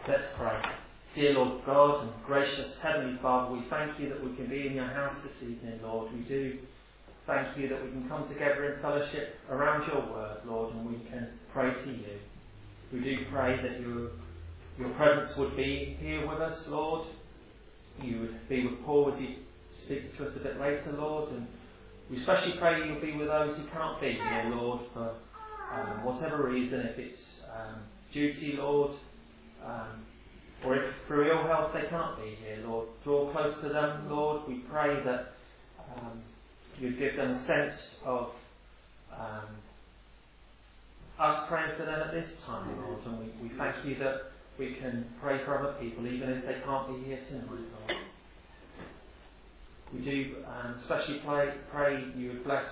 Let's pray. Dear Lord God and gracious Heavenly Father, we thank you that we can be in your house this evening, Lord. We do thank you that we can come together in fellowship around your word, Lord, and we can pray to you. We do pray that your presence would be here with us, Lord. You would be with Paul as he speaks to us a bit later, Lord, and we especially pray you'll be with those who cannot be here, Lord, for whatever reason, if it's duty, Lord, or if through ill health they cannot be here, Lord. Draw close to them, Lord. We pray that you'd give them a sense of us praying for them at this time, Lord, and we thank you that we can pray for other people, even if they can't be here tonight, Lord. We do especially pray you would bless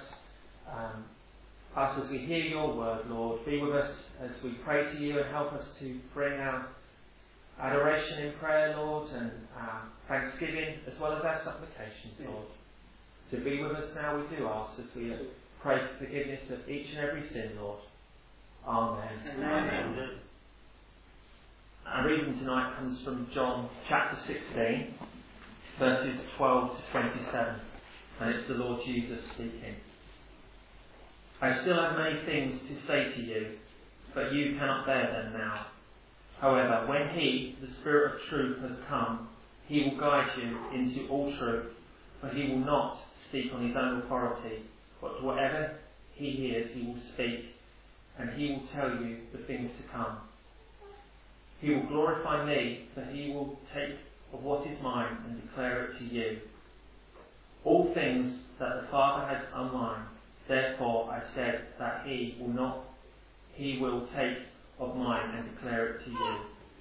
us as we hear your word, Lord. Be with us as we pray to you and help us to bring our adoration in prayer, Lord, and our thanksgiving as well as our supplications, Lord. So be with us now, we do ask, as we pray for forgiveness of each and every sin, Lord. Amen. Amen. Our reading tonight comes from John chapter 16, verses 12 to 27, and it's the Lord Jesus speaking. I still have many things to say to you, but you cannot bear them now. However, when He, the Spirit of truth, has come, He will guide you into all truth, for He will not speak on His own authority, but whatever He hears He will speak, and He will tell you the things to come. He will glorify me, for He will take of what is mine and declare it to you. All things that the Father has are mine. Therefore I said that He will take of mine and declare it to you.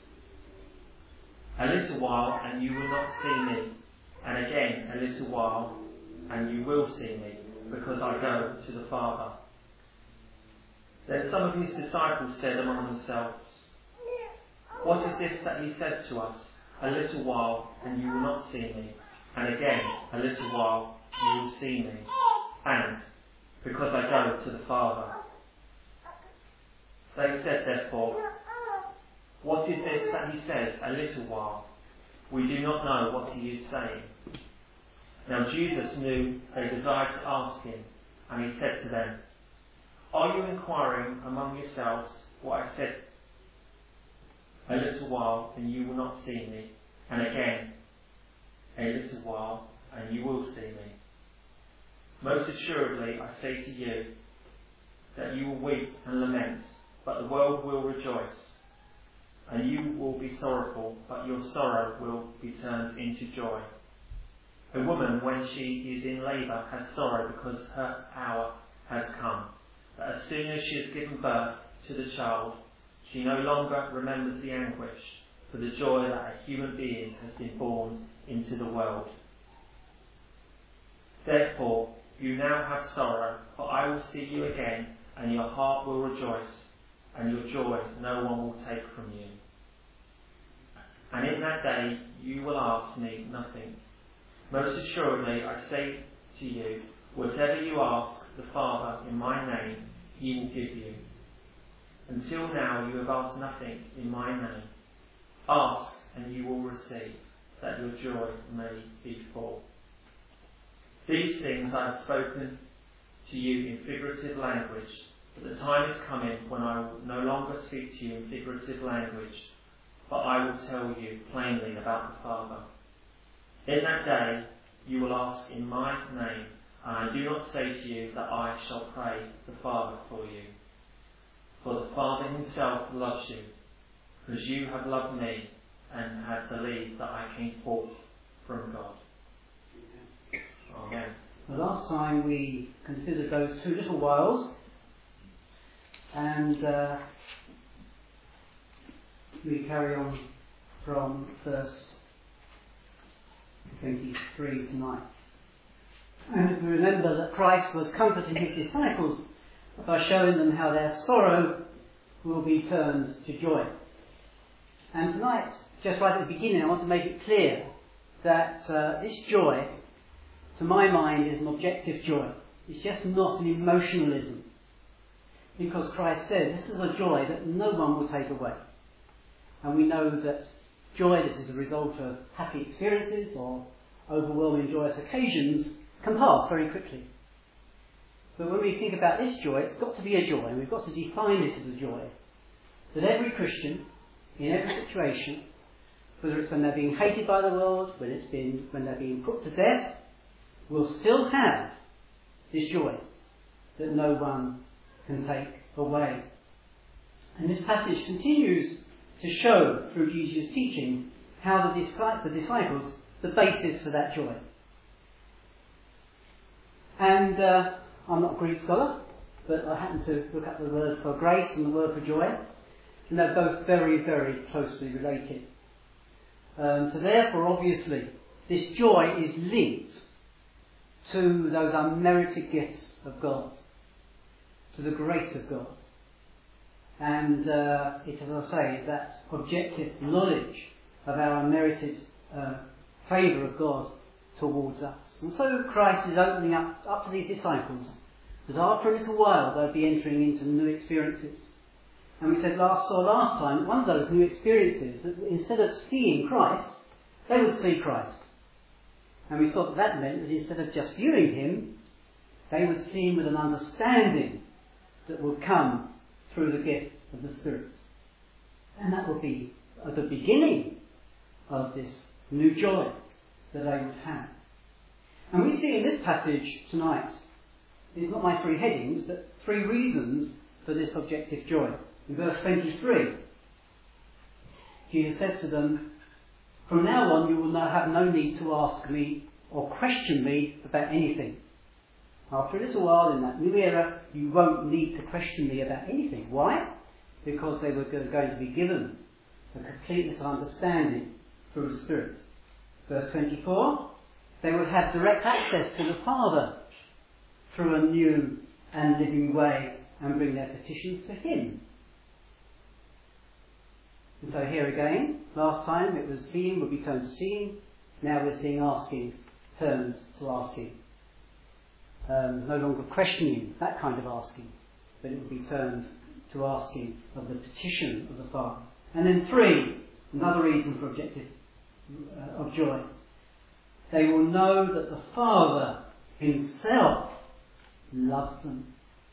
A little while and you will not see me, and again a little while and you will see me, because I go to the Father. Then some of His disciples said among themselves, what is this that He said to us? A little while and you will not see me, and again a little while you will see me, and because I go to the Father. They said therefore, what is this that He says, a little while? We do not know what He is saying. Now Jesus knew they desired to ask Him, and He said to them, are you inquiring among yourselves what I said? A little while and you will not see me, and again a little while and you will see me. Most assuredly I say to you that you will weep and lament, but the world will rejoice. And you will be sorrowful, but your sorrow will be turned into joy. A woman, when she is in labour, has sorrow because her hour has come. But as soon as she has given birth to the child, she no longer remembers the anguish for the joy that a human being has been born into the world. Therefore, you now have sorrow, but I will see you again, and your heart will rejoice, and your joy no one will take from you. And in that day you will ask me nothing. Most assuredly I say to you, whatever you ask the Father in my name, He will give you. Until now you have asked nothing in my name. Ask and you will receive, that your joy may be full. These things I have spoken to you in figurative language, but the time is coming when I will no longer speak to you in figurative language, but I will tell you plainly about the Father. In that day you will ask in my name, and I do not say to you that I shall pray the Father for you. For the Father Himself loves you, because you have loved me and have believed that I came forth from God. Amen. The last time we considered those two little whiles, and we carry on from verse 23 tonight. And we remember that Christ was comforting His disciples by showing them how their sorrow will be turned to joy. And tonight, just right at the beginning, I want to make it clear that this joy, to my mind, is an objective joy. It's just not an emotionalism. Because Christ says this is a joy that no one will take away. And we know that joy that is a result of happy experiences or overwhelming joyous occasions can pass very quickly. But when we think about this joy, it's got to be a joy, and we've got to define it as a joy. That every Christian, in every situation, whether it's when they're being hated by the world, when they're being put to death, will still have this joy that no one can take away. And this passage continues to show, through Jesus' teaching, how the disciples, the basis for that joy. And I'm not a Greek scholar, but I happen to look up the word for grace and the word for joy, and they're both very, very closely related. So therefore, obviously, this joy is linked to those unmerited gifts of God, to the grace of God. And it, as I say, that objective knowledge of our unmerited favour of God towards us. And so Christ is opening up to these disciples that after a little while they'll be entering into new experiences. And we said last time, one of those new experiences, that instead of seeing Christ, they would see Christ. And we thought that meant that instead of just viewing him, they would see him with an understanding that would come through the gift of the Spirit. And that would be at the beginning of this new joy that they would have. And we see in this passage tonight, it's not my three headings, but three reasons for this objective joy. In verse 23, Jesus says to them, "From now on you will now have no need to ask me or question me about anything." After a little while in that new era, you won't need to question me about anything. Why? Because they were going to be given the completeness of understanding through the Spirit. Verse 24, they would have direct access to the Father through a new and living way and bring their petitions to him. And so here again, last time it was seeing would be turned to seeing. Now we're seeing asking turned to asking. No longer questioning, that kind of asking, but it would be turned to asking of the petition of the Father. And then 3, another reason for objective of joy. They will know that the Father himself loves them.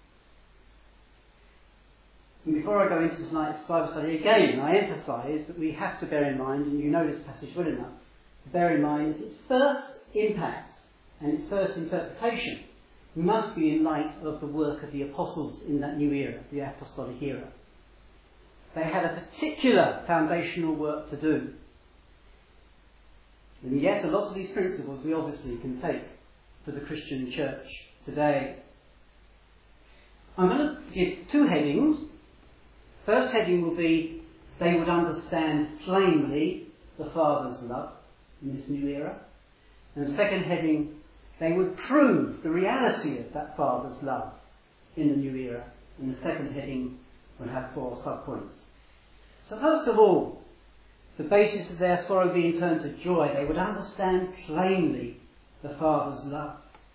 And before I go into tonight's Bible study again, I emphasise that we have to bear in mind, and you know this passage well enough, to bear in mind that its first impact and its first interpretation must be in light of the work of the apostles in that new era, the apostolic era. They had a particular foundational work to do. And yes, a lot of these principles we obviously can take for the Christian church today. I'm going to give 2 headings. First heading will be, they would understand plainly the Father's love in this new era. And the second heading, they would prove the reality of that Father's love in the new era. And the second heading will have 4 subpoints. So first of all, the basis of their sorrow being turned to joy, they would understand plainly the Father's love.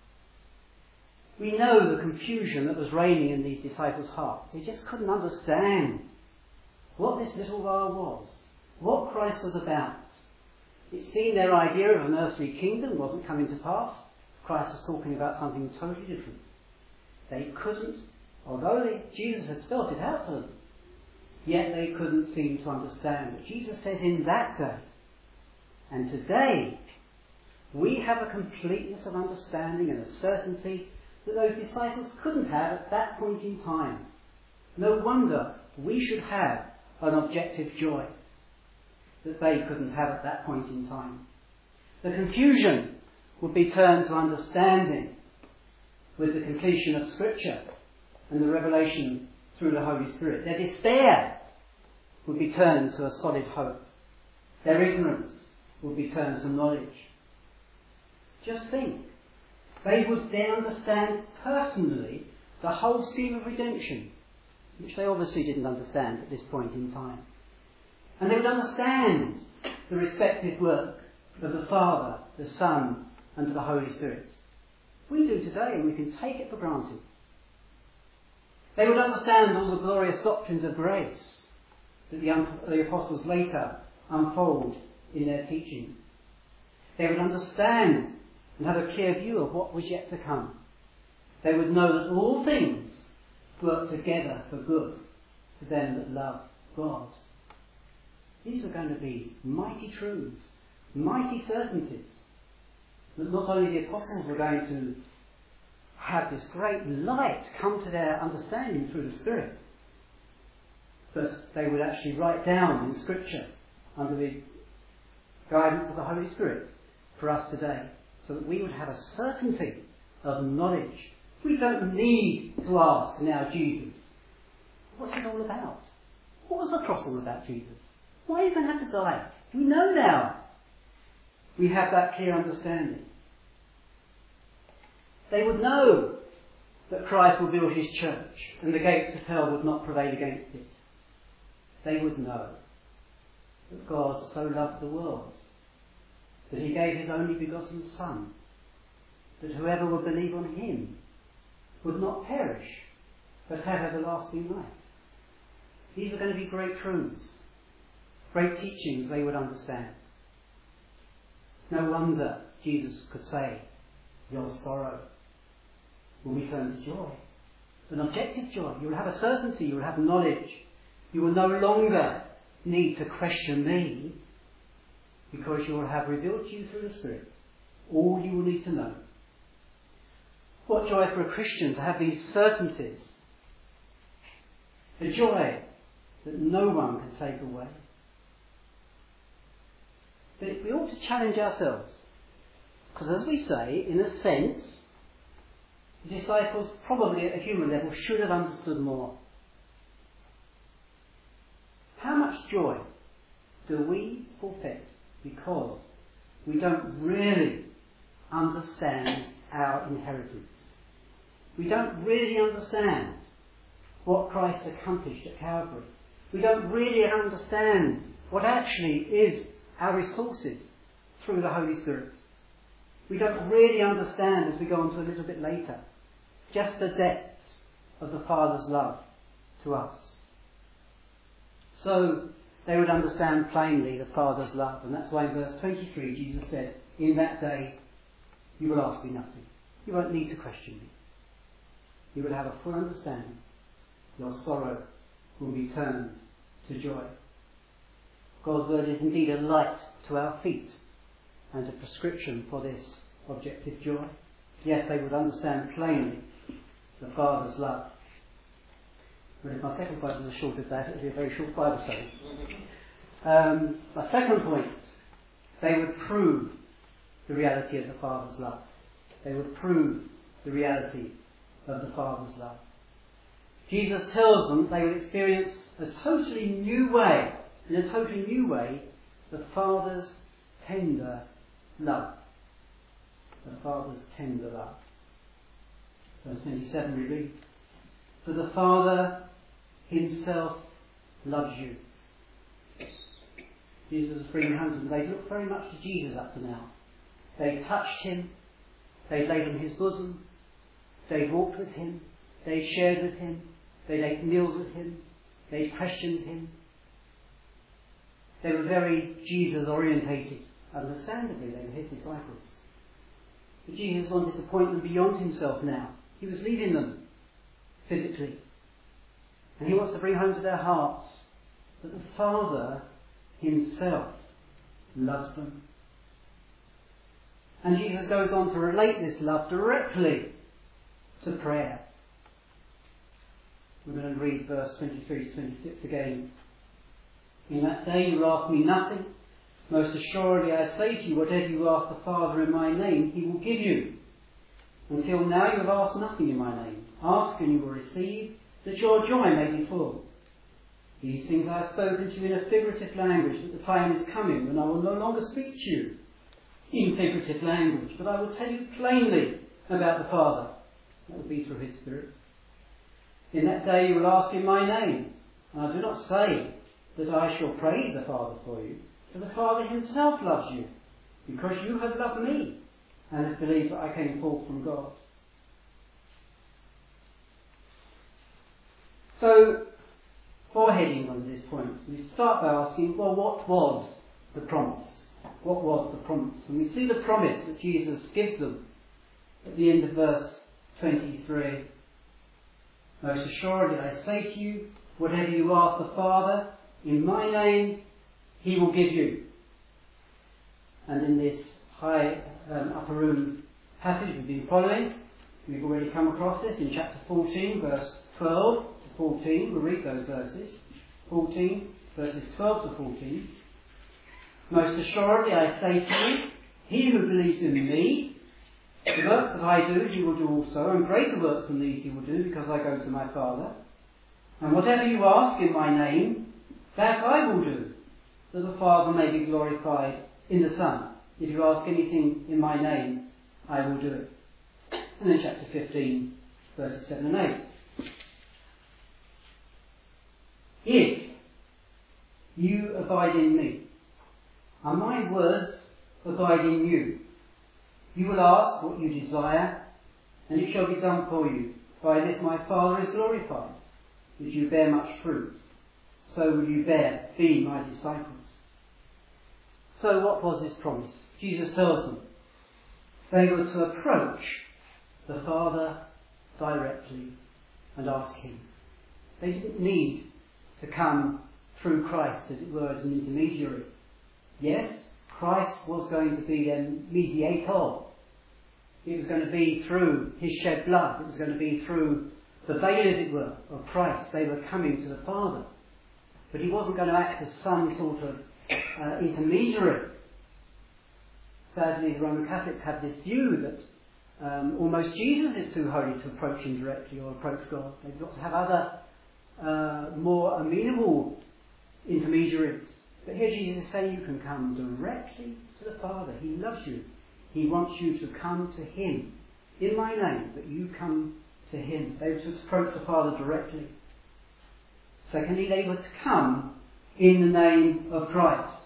We know the confusion that was reigning in these disciples' hearts. They just couldn't understand what this little while was, what Christ was about. It seemed their idea of an earthly kingdom wasn't coming to pass. Christ was talking about something totally different. They couldn't, although Jesus had spelt it out to them, yet they couldn't seem to understand. But Jesus says in that day, and today, we have a completeness of understanding and a certainty that those disciples couldn't have at that point in time. No wonder we should have an objective joy that they couldn't have at that point in time. The confusion would be turned to understanding with the completion of Scripture and the revelation through the Holy Spirit. Their despair would be turned to a solid hope. Their ignorance would be turned to knowledge. Just think. They would then understand personally the whole scheme of redemption, which they obviously didn't understand at this point in time. And they would understand the respective work of the Father, the Son, and the Holy Spirit. We do today, and we can take it for granted. They would understand all the glorious doctrines of grace, that the apostles later unfold in their teaching. They would understand and have a clear view of what was yet to come. They would know that all things work together for good to them that love God. These were going to be mighty truths, mighty certainties, that not only the apostles were going to have this great light come to their understanding through the Spirit, but they would actually write down in Scripture under the guidance of the Holy Spirit for us today, so that we would have a certainty of knowledge. We don't need to ask now Jesus, what's it all about? What was the cross all about, Jesus? Why are you going to have to die? We know now. We have that clear understanding. They would know that Christ will build his church and the gates of hell would not prevail against it. They would know that God so loved the world that he gave his only begotten Son, that whoever would believe on him would not perish but have everlasting life. These are going to be great truths, great teachings they would understand. No wonder Jesus could say, your sorrow will be turned to joy, an objective joy. You will have a certainty, you will have knowledge. You will no longer need to question me, because you will have revealed to you through the Spirit all you will need to know. What joy for a Christian to have these certainties. A joy that no one can take away. But we ought to challenge ourselves. Because as we say, in a sense, the disciples probably at a human level should have understood more. How much joy do we forfeit because we don't really understand our inheritance? We don't really understand what Christ accomplished at Calvary. We don't really understand what actually is our resources through the Holy Spirit. We don't really understand, as we go on to a little bit later, just the depths of the Father's love to us. So they would understand plainly the Father's love, and that's why in verse 23 Jesus said, in that day you will ask me nothing. You won't need to question me. You will have a full understanding. Your sorrow will be turned to joy. God's word is indeed a light to our feet and a prescription for this objective joy. Yes, they would understand plainly the Father's love. But if my second point was as short as that, it would be a very short Bible study. My second point, they would prove the reality of the Father's love. They would prove the reality of the Father's love. Jesus tells them they would experience a totally new way, in a totally new way, the Father's tender love. The Father's tender love. Verse 27 we read, for the Father himself loves you. Jesus was bringing home to them. They looked very much to Jesus up to now. They touched him. They laid on his bosom. They walked with him. They shared with him. They ate meals with him. They questioned him. They were very Jesus orientated. Understandably, they were his disciples. But Jesus wanted to point them beyond himself now. He was leaving them physically. And he wants to bring home to their hearts that the Father himself loves them. And Jesus goes on to relate this love directly to prayer. We're going to read verse 23 to 26 again. In that day you will ask me nothing. Most assuredly I say to you, whatever you ask the Father in my name, he will give you. Until now you have asked nothing in my name. Ask and you will receive, that your joy may be full. These things I have spoken to you in a figurative language, but the time is coming when I will no longer speak to you in figurative language, but I will tell you plainly about the Father. That will be through his Spirit. In that day you will ask in my name. And I do not say that I shall praise the Father for you, for the Father himself loves you, because you have loved me, and have believed that I came forth from God. So, 4 headings under this point. We start by asking, well, what was the promise? What was the promise? And we see the promise that Jesus gives them at the end of verse 23. Most assuredly I say to you, whatever you ask the Father in my name, he will give you. And in this high upper room passage we've been following, we've already come across this in chapter 14, verse 12 to 14. We'll read those verses. 14, verses 12 to 14. Most assuredly I say to you, he who believes in me, the works that I do, he will do also, and greater works than these he will do, because I go to my Father. And whatever you ask in my name, that I will do, that the Father may be glorified in the Son. If you ask anything in my name, I will do it. And then chapter 15, verses 7 and 8. If you abide in me, and my words abide in you, you will ask what you desire, and it shall be done for you. By this my Father is glorified, that you bear much fruit. So will you be my disciples. So what was his promise? Jesus tells them they were to approach the Father directly and ask him. They didn't need to come through Christ, as it were, as an intermediary. Yes, Christ was going to be their mediator. It was going to be through his shed blood. It was going to be through the veil, as it were, of Christ. They were coming to the Father. But he wasn't going to act as some sort of intermediary. Sadly, the Roman Catholics have this view that almost Jesus is too holy to approach him directly or approach God. They've got to have other more amenable intermediaries. But here Jesus is saying you can come directly to the Father. He loves you. He wants you to come to him in my name, but you come to him. They were to approach the Father directly. Secondly, they were to come in the name of Christ.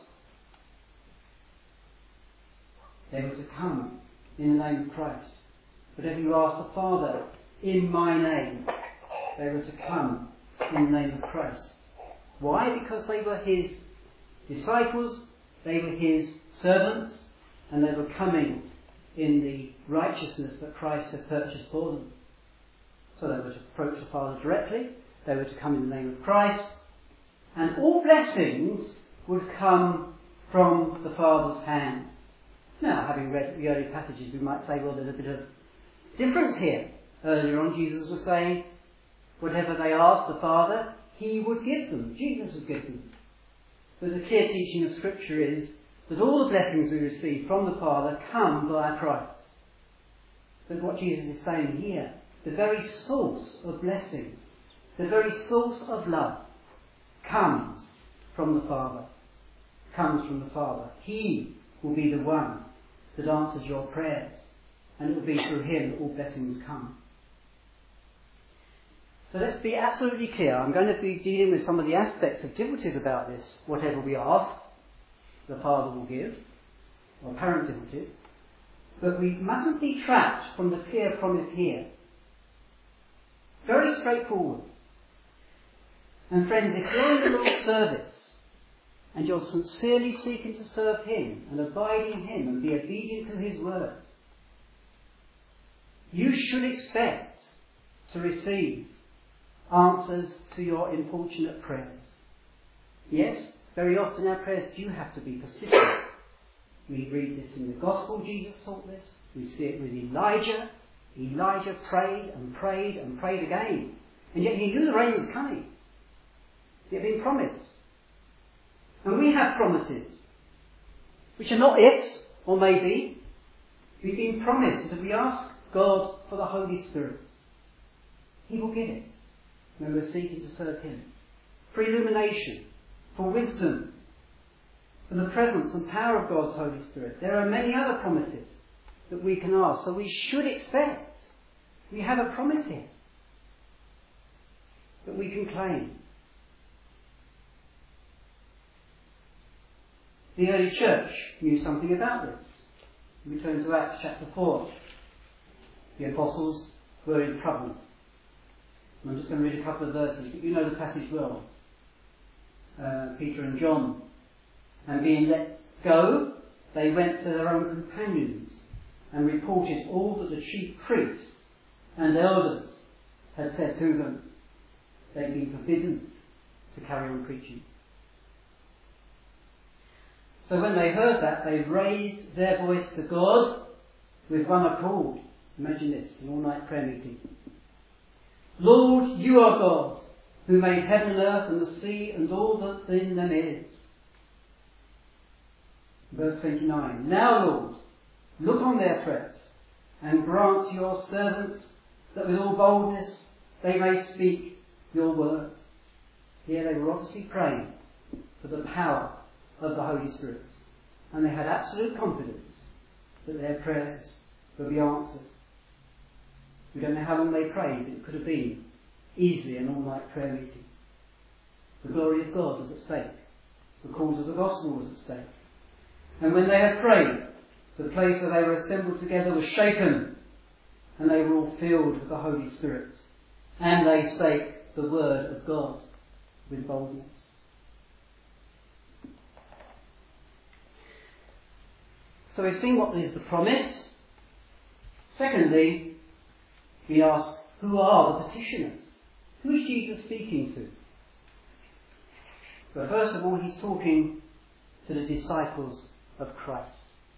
They were to come in the name of Christ. Whatever you ask the Father in my name, they were to come in the name of Christ. Why? Because they were his disciples, they were his servants, and they were coming in the righteousness that Christ had purchased for them. So they were to approach the Father directly, they were to come in the name of Christ, and all blessings would come from the Father's hand. Now, having read the early passages, we might say, well, there's a bit of difference here. Earlier on, Jesus was saying, whatever they asked the Father, he would give them. Jesus would give them. But the clear teaching of Scripture is that all the blessings we receive from the Father come via Christ. But what Jesus is saying here, the very source of blessings, the very source of love, comes from the Father. Comes from the Father. He will be the one that answers your prayers, and it will be through him that all blessings come. So let's be absolutely clear. I'm going to be dealing with some of the aspects of difficulties about this. Whatever we ask, the Father will give, or apparent difficulties. But we mustn't detract from the clear promise here. Very straightforward. And friends, if you're in the Lord's service, and you're sincerely seeking to serve him, and abide in him, and be obedient to his word, you should expect to receive answers to your importunate prayers. Yes, very often our prayers do have to be persistent. We read this in the Gospel, Jesus taught this. We see it with Elijah. Elijah prayed and prayed and prayed again. And yet he knew the rain was coming. It had been promised. And we have promises, which are not it, or maybe. We've been promised that if we ask God for the Holy Spirit, he will give it when we're seeking to serve him. For illumination, for wisdom, for the presence and power of God's Holy Spirit. There are many other promises that we can ask, so we should expect. We have a promise here that we can claim. The early church knew something about this. We turn to Acts chapter 4. The apostles were in trouble. I'm just going to read a couple of verses, but you know the passage well. Peter and John. And being let go, they went to their own companions and reported all that the chief priests and elders had said to them. They'd been forbidden to carry on preaching. So when they heard that, they raised their voice to God with one accord. Imagine this, an all-night prayer meeting. Lord, you are God, who made heaven and earth and the sea and all that in them is. Verse 29. Now, Lord, look on their threats and grant to your servants that with all boldness they may speak your word. Here they were obviously praying for the power of the Holy Spirit. And they had absolute confidence that their prayers would be answered. We don't know how long they prayed, but it could have been easily an all-night prayer meeting. The glory of God was at stake. The cause of the gospel was at stake. And when they had prayed, the place where they were assembled together was shaken, and they were all filled with the Holy Spirit. And they spake the word of God with boldness. So we've seen what is the promise. Secondly, we ask, who are the petitioners? Who is Jesus speaking to? Well, first of all, he's talking to the disciples of Christ.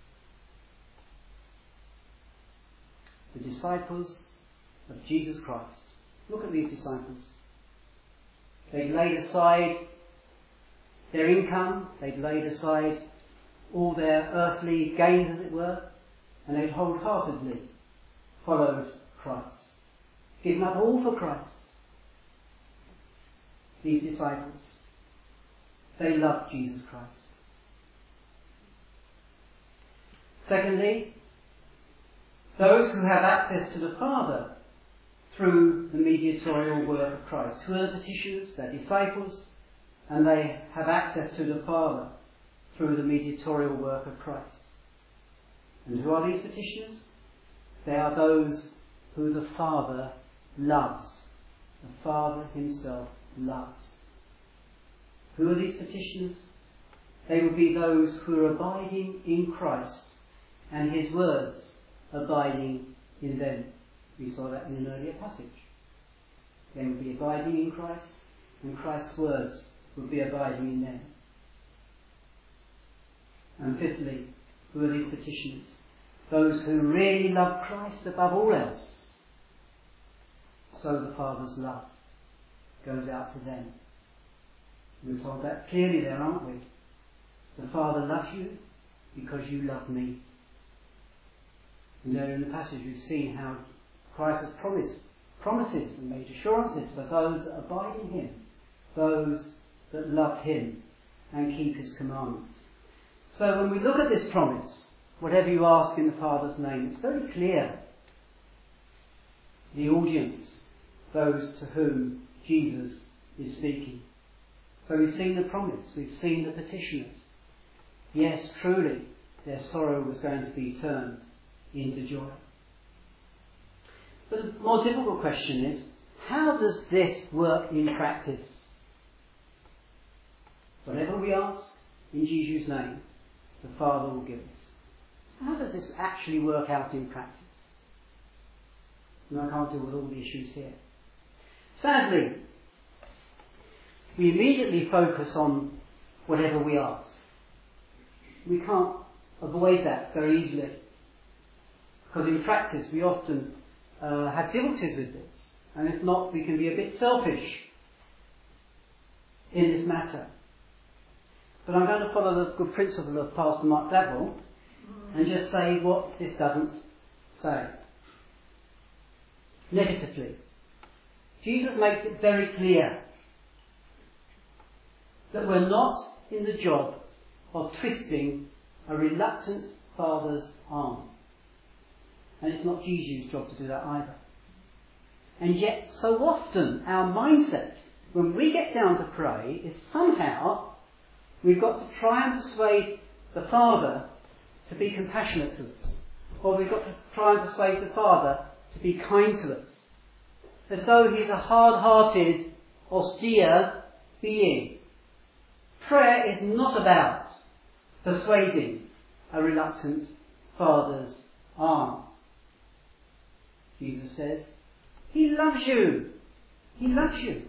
The disciples of Jesus Christ. Look at these disciples. They'd laid aside their income, they'd laid aside all their earthly gains, as it were, and they'd wholeheartedly followed Christ. Given up all for Christ. These disciples, they loved Jesus Christ. Secondly, those who have access to the Father through the mediatorial work of Christ. Who are the petitioners? They're disciples, and they have access to the Father through the mediatorial work of Christ. And who are these petitioners? They are those who the Father loves. The Father himself loves. Who are these petitioners? They will be those who are abiding in Christ and his words abiding in them. We saw that in an earlier passage. They would be abiding in Christ, and Christ's words would be abiding in them. And fifthly, who are these petitioners? Those who really love Christ above all else. So the Father's love goes out to them. We're told that clearly there, aren't we? The Father loves you because you love me. And there in the passage we've seen how Christ has promises and made assurances for those that abide in him, those that love him and keep his commandments. So when we look at this promise, whatever you ask in the Father's name, it's very clear. The audience, those to whom Jesus is speaking. So we've seen the promise, we've seen the petitioners. Yes, truly, their sorrow was going to be turned into joy. But the more difficult question is, how does this work in practice? Whatever we ask in Jesus' name, the Father will give us. How does this actually work out in practice? And I can't deal with all the issues here. Sadly, we immediately focus on whatever we ask. We can't avoid that very easily. Because in practice we often have difficulties with this. And if not, we can be a bit selfish in this matter. But I'm going to follow the good principle of Pastor Mark Gladwell and just say what this doesn't say. Negatively, Jesus makes it very clear that we're not in the job of twisting a reluctant father's arm. And it's not Jesus' job to do that either. And yet, so often, our mindset, when we get down to pray, is somehow we've got to try and persuade the Father to be compassionate to us. Or we've got to try and persuade the Father to be kind to us. As though he's a hard-hearted, austere being Prayer is not about persuading a reluctant father's arm. Jesus says, He loves you. He loves you.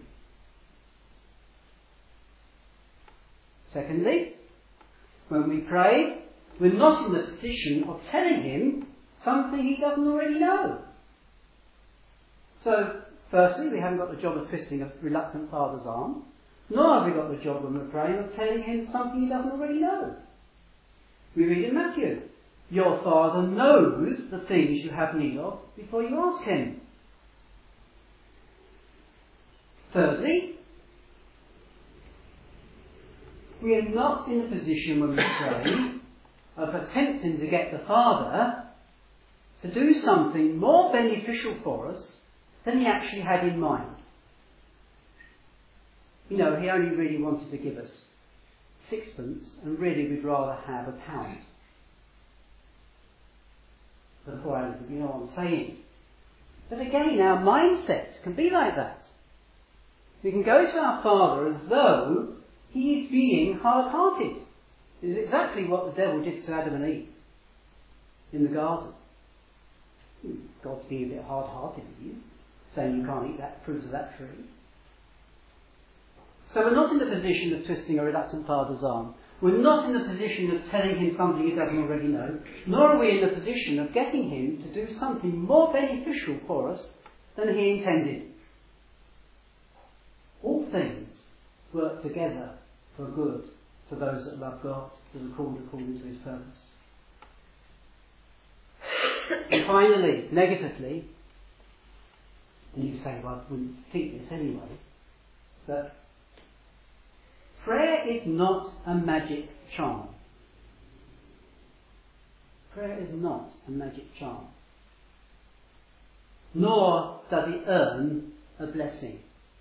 Secondly, when we pray, we're not in the position of telling Him something He doesn't already know. So, firstly, we haven't got the job of twisting a reluctant father's arm, nor have we got the job when we're praying of telling Him something He doesn't already know. We read in Matthew, your Father knows the things you have need of before you ask Him. Thirdly, we are not in the position when we pray of attempting to get the Father to do something more beneficial for us than He actually had in mind. You know, He only really wanted to give us sixpence, and really we'd rather have £1. Before I you know what I'm saying. But again, our mindset can be like that. We can go to our Father as though He is being hard-hearted. It's exactly what the devil did to Adam and Eve in the garden. God's being a bit hard-hearted with you, saying you can't eat that fruit of that tree. So we're not in the position of twisting a reluctant father's arm. We're not in the position of telling him something he doesn't already know, nor are we in the position of getting him to do something more beneficial for us than he intended. All things work together for good to those that love God, that are called according to His purpose. And finally, negatively, and you say, well, I wouldn't think this anyway, but prayer is not a magic charm. Prayer is not a magic charm. Nor does it earn a blessing.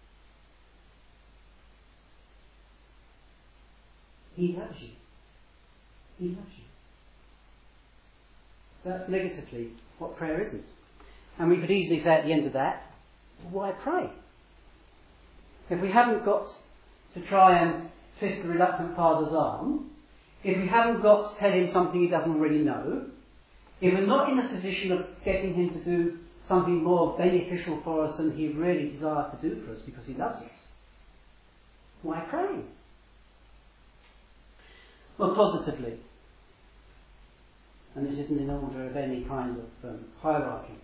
He loves you. He loves you. So that's negatively what prayer isn't. And we could easily say at the end of that, why pray? If we haven't got to try and twist the reluctant father's arm, if we haven't got to tell him something he doesn't already know, if we're not in a position of getting him to do something more beneficial for us than he really desires to do for us because he loves us, why pray? Well, positively, and this isn't in order of any kind of hierarchy.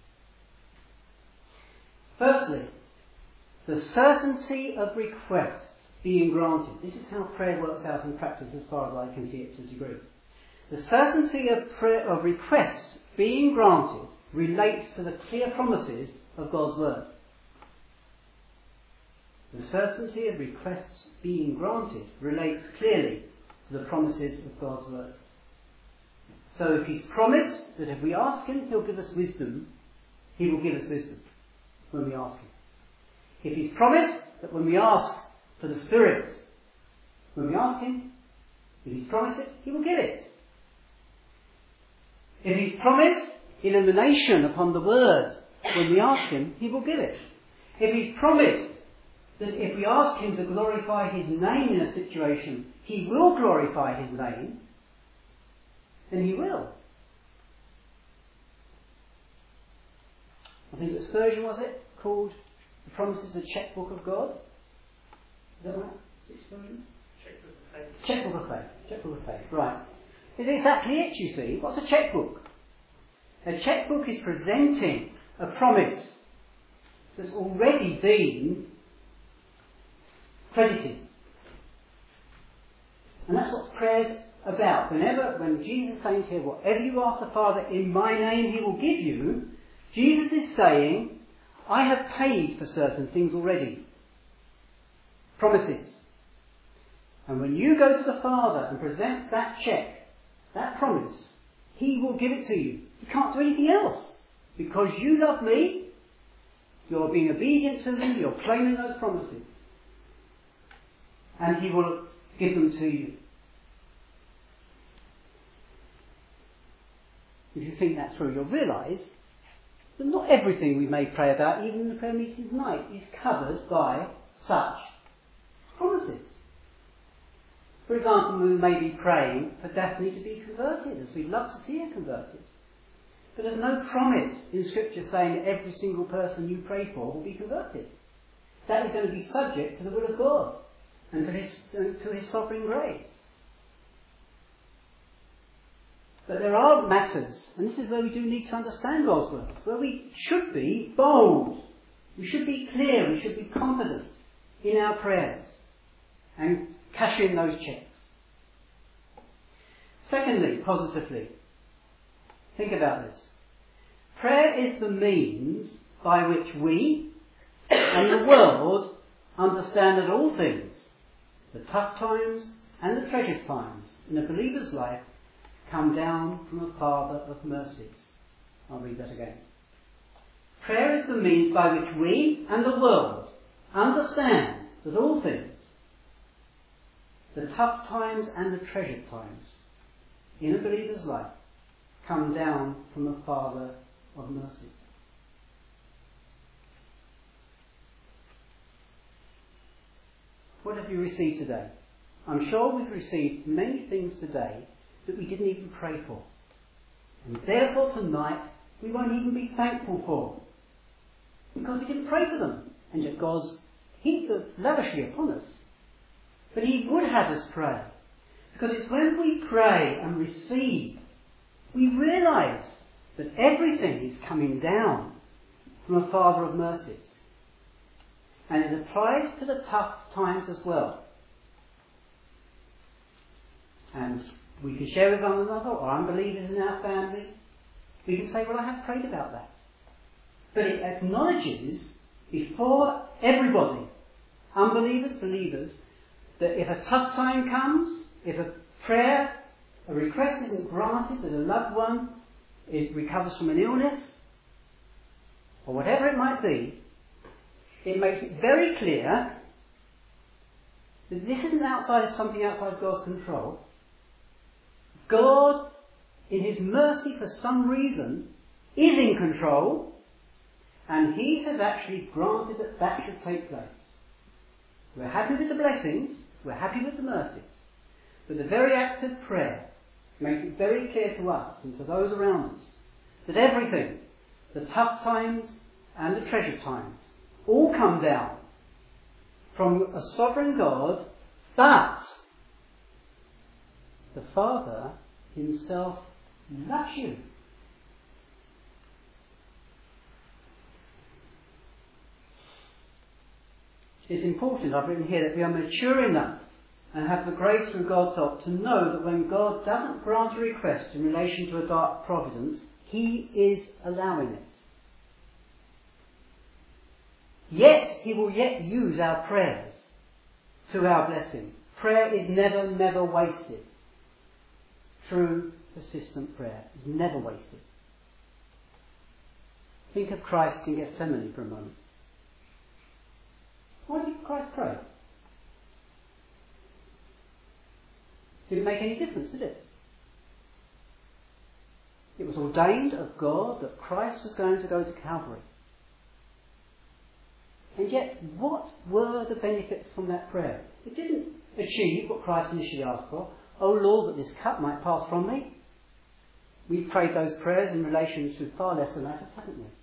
Firstly, the certainty of requests being granted. This is how prayer works out in practice as far as I can see it to a degree. The certainty of requests being granted relates to the clear promises of God's Word. The certainty of requests being granted relates clearly to the promises of God's Word. So if He's promised that if we ask Him, He'll give us wisdom, He will give us wisdom when we ask Him. If He's promised that when we ask for the Spirit, when we ask Him, if He's promised it, He will give it. If He's promised illumination upon the Word, when we ask Him, He will give it. If He's promised that if we ask Him to glorify His name in a situation, He will glorify His name, then He will. I think it was Spurgeon, was it, called The Promises, the Checkbook of God? Is that right? Is it Spurgeon? Checkbook of faith. Checkbook of faith. Checkbook of faith, right. It's exactly it, you see. What's a checkbook? A checkbook is presenting a promise that's already been credited. And that's what prayer's about. When Jesus is saying here, whatever you ask the Father in my name, He will give you, Jesus is saying, I have paid for certain things already. Promises. And when you go to the Father and present that check, that promise, He will give it to you. You can't do anything else. Because you love me, you're being obedient to me, you're claiming those promises. And He will give them to you. If you think that through, you'll realise that not everything we may pray about, even in the prayer meeting tonight, is covered by such promises. For example, we may be praying for Daphne to be converted, as we'd love to see her converted. But there's no promise in Scripture saying that every single person you pray for will be converted. That is going to be subject to the will of God and to His sovereign grace. But there are matters, and this is where we do need to understand God's word, where we should be bold, we should be clear, we should be confident in our prayers and cash in those checks. Secondly, positively, think about this. Prayer is the means by which we and the world understand that all things, the tough times and the treasured times in a believer's life, come down from a Father of mercies. I'll read that again. Prayer is the means by which we and the world understand that all things, the tough times and the treasured times in a believer's life, come down from the Father of mercies. What have you received today? I'm sure we've received many things today that we didn't even pray for. And therefore tonight we won't even be thankful for, because we didn't pray for them. And yet God's heaped lavishly upon us. But He would have us pray, because it's when we pray and receive, we realise that everything is coming down from a Father of mercies. And it applies to the tough times as well. And we can share with one another, or unbelievers in our family. We can say, well, I have prayed about that. But it acknowledges before everybody, unbelievers, believers, that if a tough time comes, if a prayer, a request isn't granted, that a loved one recovers from an illness, or whatever it might be, it makes it very clear that this isn't something outside God's control. God, in His mercy for some reason, is in control, and He has actually granted that that should take place. We're happy with the blessings, we're happy with the mercies, but the very act of prayer makes it very clear to us and to those around us that everything, the tough times and the treasured times, all come down from a sovereign God, but the Father Himself loves you. It's important, I've written here, that we are mature enough and have the grace through God's help to know that when God doesn't grant a request in relation to a dark providence, He is allowing it. Yet He will yet use our prayers to our blessing. Prayer is never wasted. True, persistent prayer is never wasted. Think of Christ in Gethsemane for a moment. Why did Christ pray? Didn't make any difference, did it? It was ordained of God that Christ was going to go to Calvary. And yet, what were the benefits from that prayer? It didn't achieve what Christ initially asked for. Oh Lord, that this cup might pass from me. We've prayed those prayers in relation to far lesser matters, haven't we?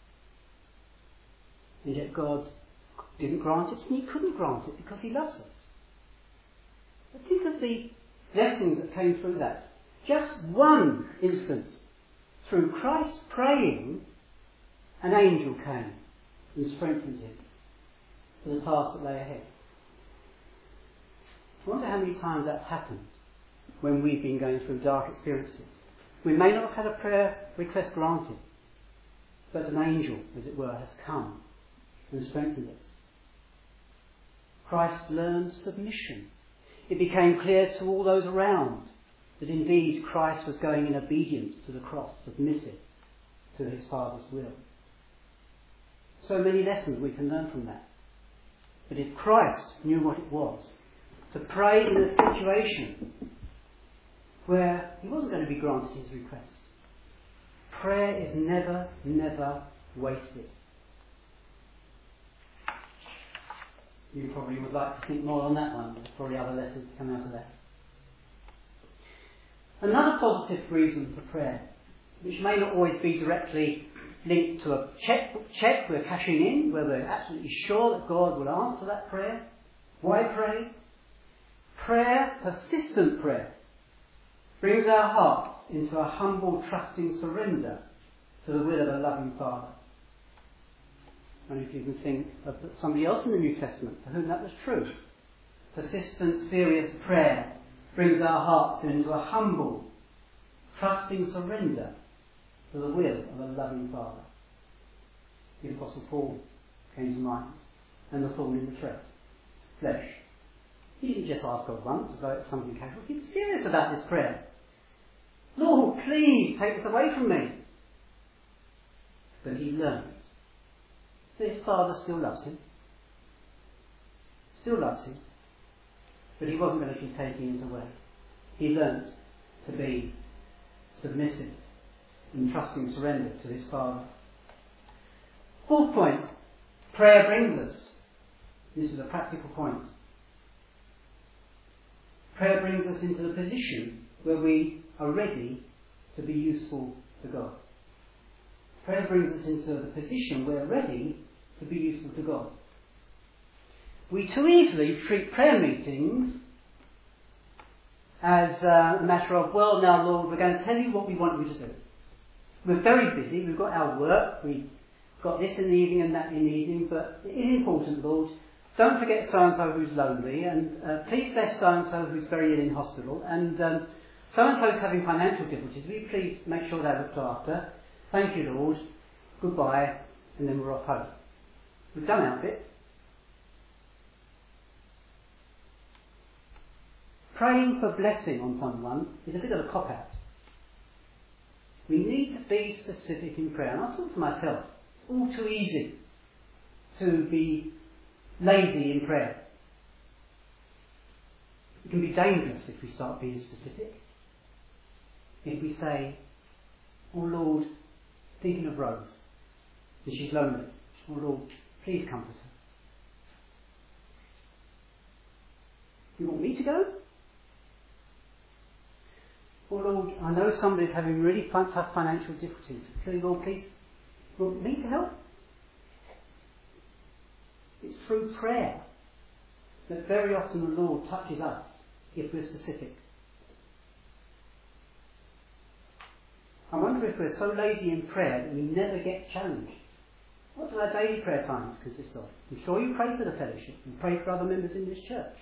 And yet God didn't grant it, and He couldn't grant it because He loves us. But think of the blessings that came through that. Just one instance, through Christ praying, an angel came and strengthened Him for the task that lay ahead. I wonder how many times that's happened when we've been going through dark experiences. We may not have had a prayer request granted, but an angel, as it were, has come and strengthened us. Christ learned submission. It became clear to all those around that indeed Christ was going in obedience to the cross, submissive to His Father's will. So many lessons we can learn from that. But if Christ knew what it was to pray in a situation where He wasn't going to be granted His request, prayer is never wasted. You probably would like to think more on that one. There's probably other lessons to come out of that. Another positive reason for prayer, which may not always be directly linked to a check we're cashing in, where we're absolutely sure that God will answer that prayer. Why pray? Prayer, persistent prayer, brings our hearts into a humble, trusting surrender to the will of a loving Father. And if you can think of somebody else in the New Testament for whom that was true. Persistent, serious prayer brings our hearts into a humble, trusting surrender to the will of a loving Father. The Apostle Paul came to mind, and the thorn in the flesh. He didn't just ask God once as though it was something casual. He was serious about this prayer. Lord, please take this away from me. But he learned that his Father still loves him. Still loves him. But he wasn't going to keep taking it away. He learnt to be submissive and trusting surrender to his Father. Fourth point, prayer brings us. This is a practical point. Prayer brings us into the position where we are ready to be useful to God. Prayer brings us into the position where we're ready to be useful to God. We too easily treat prayer meetings as a matter of, well, now, Lord, we're going to tell you what we want you to do. We're very busy, we've got our work, we've got this in the evening and that in the evening, but it is important, Lord. Don't forget so-and-so who's lonely, and please bless so-and-so who's very ill in hospital, and so-and-so's having financial difficulties. Will you please make sure they're looked after? Thank you, Lord. Goodbye, and then we're off home. We've done our bit. Praying for blessing on someone is a bit of a cop-out. We need to be specific in prayer. And I talk to myself. It's all too easy to be lazy in prayer. It can be dangerous if we start being specific. If we say, oh Lord, thinking of Rose, and she's lonely. Oh Lord, please comfort her. You want me to go? Oh Lord, I know somebody's having really tough financial difficulties. Lord, please, want me to help? It's through prayer that very often the Lord touches us if we're specific. I wonder if we're so lazy in prayer that we never get challenged. What do our daily prayer times consist of? I'm sure you pray for the fellowship and pray for other members in this church.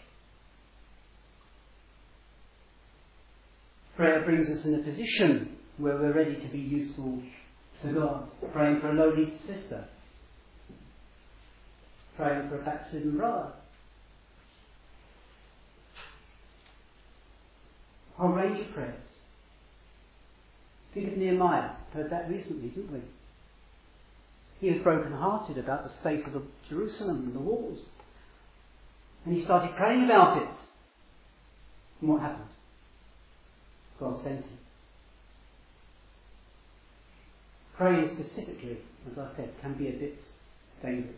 Prayer brings us in a position where we're ready to be useful to God. Praying for a lowly sister. Praying for a backslidden brother. A whole range of prayers. Think of Nehemiah. Heard that recently, didn't we? He was broken-hearted about the state of Jerusalem and the walls. And he started praying about it. And what happened? God sent him. Praying specifically, as I said, can be a bit dangerous.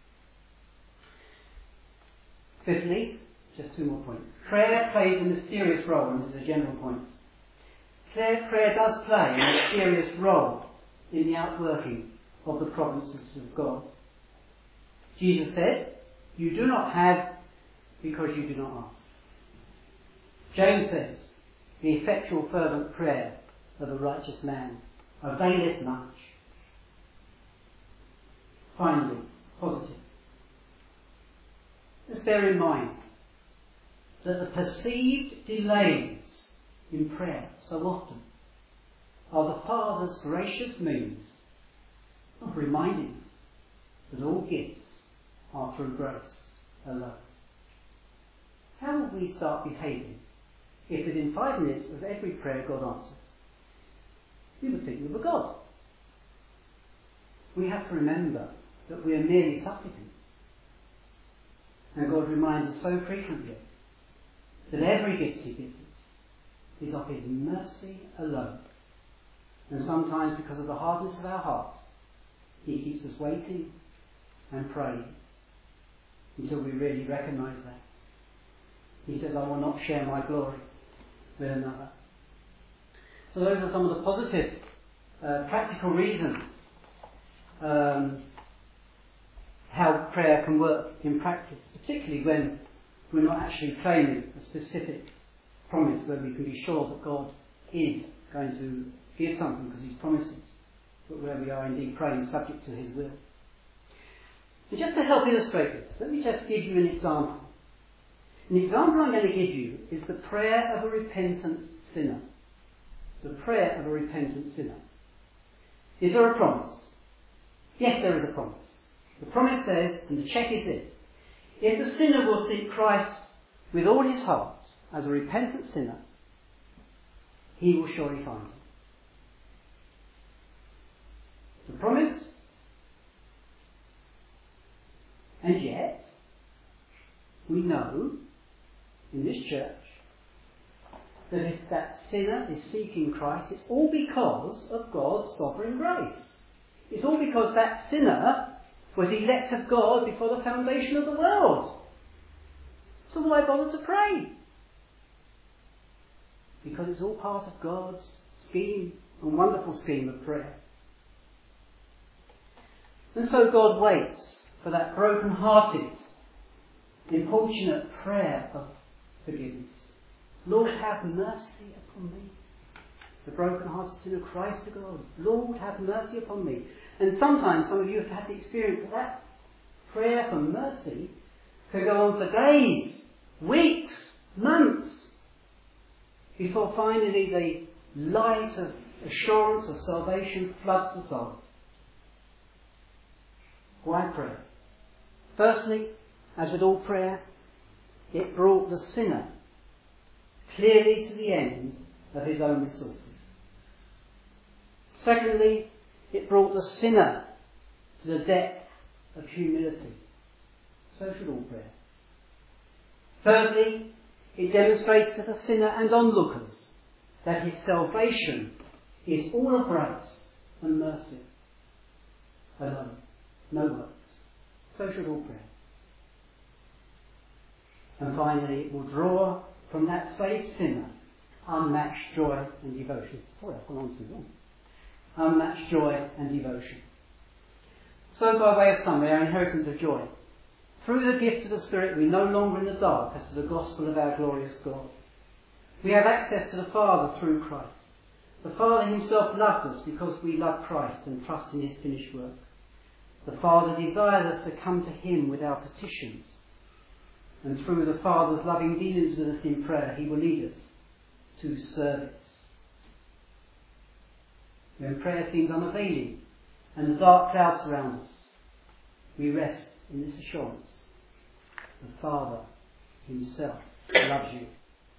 Fifthly, just two more points. Prayer plays a mysterious role, and this is a general point. Prayer does play a mysterious role in the outworking of the providences of God. Jesus said, you do not have because you do not ask. James says, the effectual fervent prayer of a righteous man availeth much. Finally, positive. Let's bear in mind that the perceived delays in prayer so often are the Father's gracious means of reminding us that all gifts are through grace alone. How will we start behaving if within 5 minutes of every prayer God answered? You would think we were God. We have to remember that we are merely supplicants. And God reminds us so frequently that every gift he gives us is of his mercy alone. And sometimes because of the hardness of our heart, he keeps us waiting and praying. until we really recognise that. He says, I will not share my glory with another. So those are some of the positive, practical reasons how prayer can work in practice, particularly when we're not actually claiming a specific promise where we can be sure that God is going to give something because He's promised it, but where we are indeed praying subject to His will. And just to help illustrate this, let me just give you an example. An example I'm going to give you is the prayer of a repentant sinner. The prayer of a repentant sinner. Is there a promise? Yes, there is a promise. The promise says, and the check is this: if the sinner will seek Christ with all his heart as a repentant sinner, he will surely find him. The promise. And yet, we know in this church that if that sinner is seeking Christ, it's all because of God's sovereign grace. It's all because that sinner was elect of God before the foundation of the world. So why bother to pray? Because it's all part of God's scheme, a wonderful scheme of prayer. And so God waits for that broken-hearted, importunate prayer of forgiveness. Lord, have mercy upon me. The broken-hearted sinner cries to God, Lord, have mercy upon me. And sometimes some of you have had the experience of that prayer for mercy can go on for days, weeks, months, before finally the light of assurance of salvation floods the soul. Why pray? Firstly, as with all prayer, it brought the sinner clearly to the end of his own resources. Secondly, it brought the sinner to the depth of humility. So should all prayer. Thirdly, it demonstrates to the sinner and onlookers that his salvation is all of grace and mercy alone, no works. So should all prayer. And finally, it will draw from that saved sinner unmatched joy and devotion. Sorry, I've gone on too long. Unmatched joy and devotion. So, by way of summary, our inheritance of joy. Through the gift of the Spirit, we're no longer in the dark as to the gospel of our glorious God. We have access to the Father through Christ. The Father himself loved us because we love Christ and trust in his finished work. The Father desires us to come to him with our petitions. And through the Father's loving dealings with us in prayer, he will lead us to service. When prayer seems unavailing and the dark clouds surround us, we rest in this assurance. The Father himself loves you.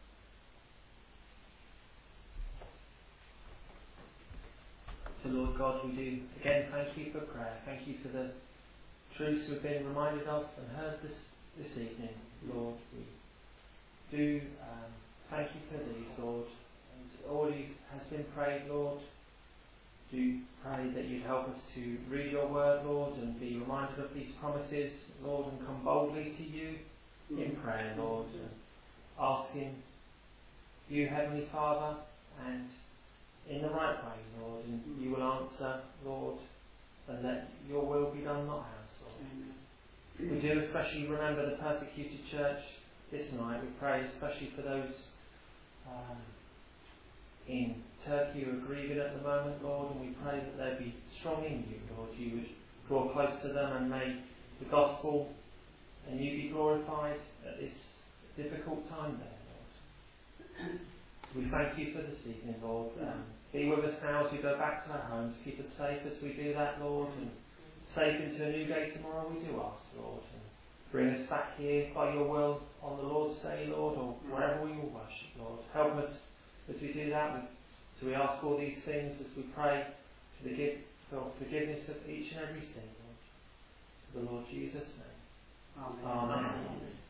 So Lord God, we do again thank you for prayer. Thank you for the truths we've been reminded of and heard this evening, Lord. We do thank you for these, Lord. And all has been prayed, Lord. Do pray that you'd help us to read your word, Lord, and be reminded of these promises, Lord, and come boldly to you in prayer, Lord, and asking you, Heavenly Father, and in the right way, Lord, and you will answer, Lord, and let your will be done, not ours, Lord. We do especially remember the persecuted church this night. We pray especially for those in Turkey who are grieving at the moment, Lord, and we pray that they be strong in you, Lord. You would draw close to them and may the gospel and you be glorified at this difficult time there, Lord. So we thank you for this evening, Lord. Be with us now as we go back to our homes. Keep us safe as we do that, Lord, and safe into a new day tomorrow, we do ask, Lord. And bring us back here by your will on the Lord's Day, Lord, or wherever we will worship, Lord. Help us as we do that. So we ask all these things as we pray for forgiveness of each and every sin, Lord. In the Lord Jesus' name. Amen. Amen.